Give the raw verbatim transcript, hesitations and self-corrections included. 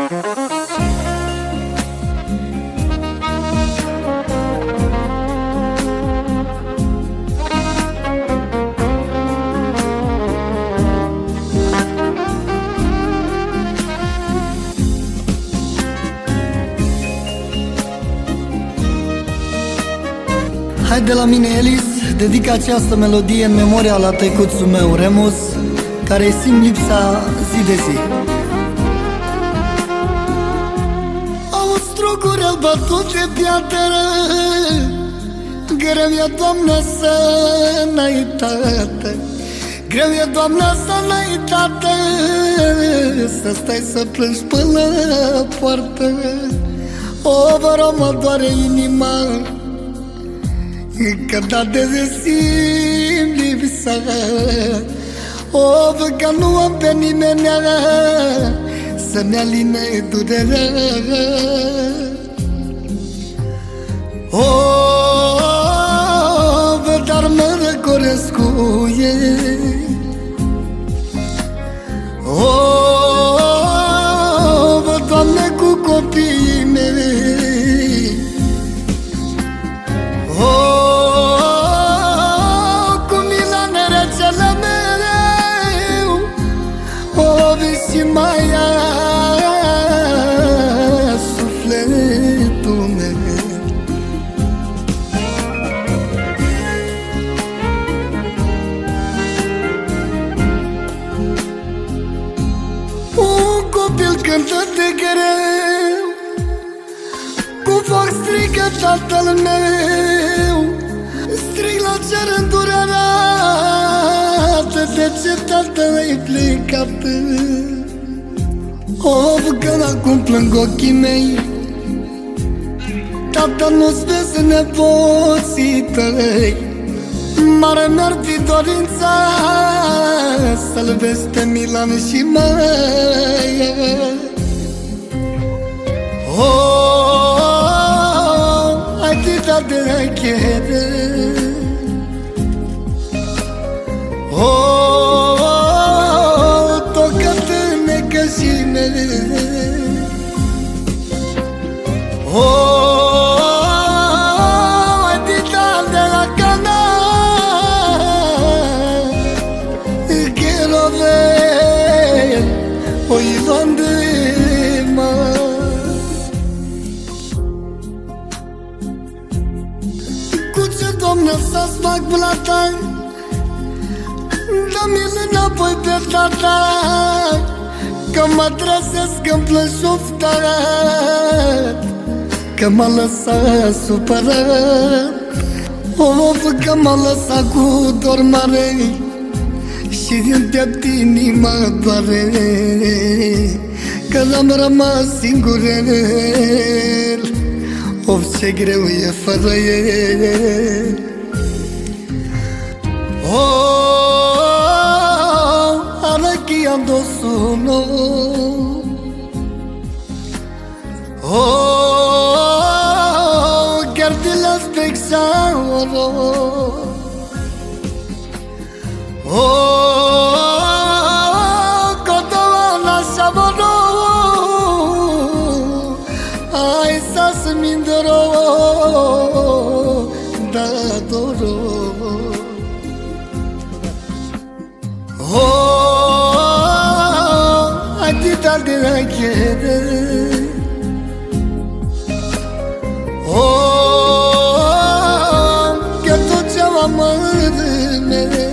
Hai de la mine, Elis, dedic această melodie în memoria la tăicuțul meu, Remus, care-i simt lipsa zi de zi. Au struguri al bătut de piatră, greu e, Doamne, să n-ai tată, greu e, Doamne, să n-ai tată, să stai să plângi până la poartă. O, vă rog, mă doare inima că date de simt lipsa. O, văd că nu am pe nimeni să-mi aline durerea. O, văd, dar mă răcoresc cu ei. O, văd, Doamne, cu copiii mei. O, și mai ia sufletul meu. Un copil cântă de greu, cu foc strigă tatăl meu, strig la cer îndurerat, de ce tatăl-ai plecat? O, că acum plâng ochii mei, tată, nu-ți vezi nepoții tăi. Mare mi-ar fi dorința să-l vezi pe Milan și Maia. O, atâta de achere. O, o, atâta de la cana che lo ve o Ivan de mas. Cu ce, Doamne, să-ți fac plata? Dă-mi-l înapoi pe tata, că mă trezesc în plășuftat, că m-a lăsat supărat. O, că m-a lăsat cu dor mare și din piept inima doare, că l-am rămas singur el. Of, ce greu e fără el. O, arăchiando suno. Oh, chiar te las vexato. Oh, quando lasciavano, ai sas mindero da doro. Oh, atâta de la chiede. Oh, che tu ce l'amore